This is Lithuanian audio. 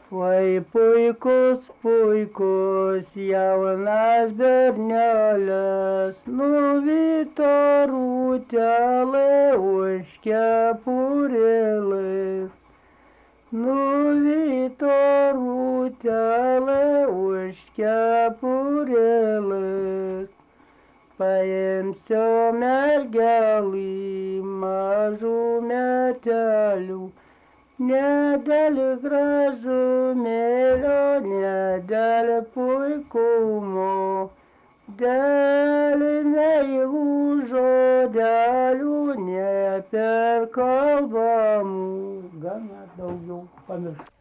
Vai puikus, puikus, jaunas bernelis, nuvyto rūtelė už kepurėlės. Nuvyto rūtelė už kepurėlės. Paimsiu mergelį mažų metelių, ne dėl gražumėlio, ne dėl puikumo, dėl meilų žodelių, ne per kalbamų. Gana daugiau pamiršau.